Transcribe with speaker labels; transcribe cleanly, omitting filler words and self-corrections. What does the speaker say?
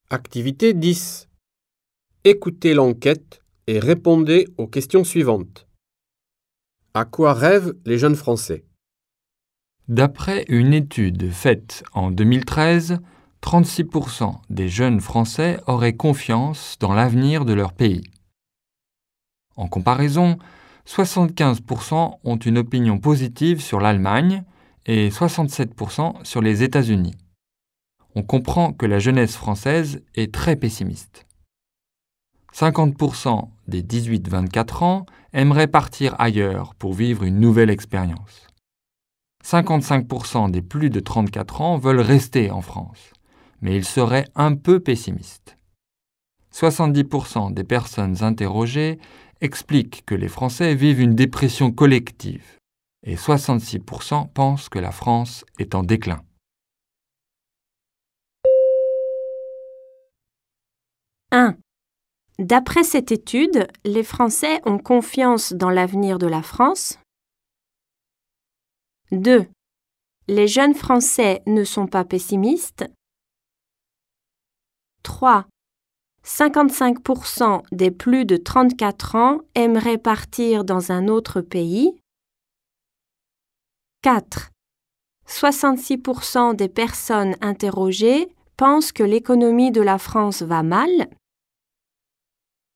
Speaker 1: Activité 10. Écoutez l'enquête et répondez aux questions suivantes. À quoi rêvent les jeunes Français?
Speaker 2: D'après une étude faite en 2013, 36% des jeunes Français auraient confiance dans l'avenir de leur pays. En comparaison, 75% ont une opinion positive sur l'Allemagne et 67% sur les États-Unis. On comprend que la jeunesse française est très pessimiste. 50% des 18-24 ans aimeraient partir ailleurs pour vivre une nouvelle expérience. 55% des plus de 34 ans veulent rester en France, mais ils seraient un peu pessimistes. 70% des personnes interrogées expliquent que les Français vivent une dépression collective et 66% pensent que la France est en déclin.
Speaker 3: D'après cette étude, les Français ont confiance dans l'avenir de la France. 2. Les jeunes Français ne sont pas pessimistes. 3. 55% des plus de 34 ans aimeraient partir dans un autre pays. 4. 66% des personnes interrogées pensent que l'économie de la France va mal.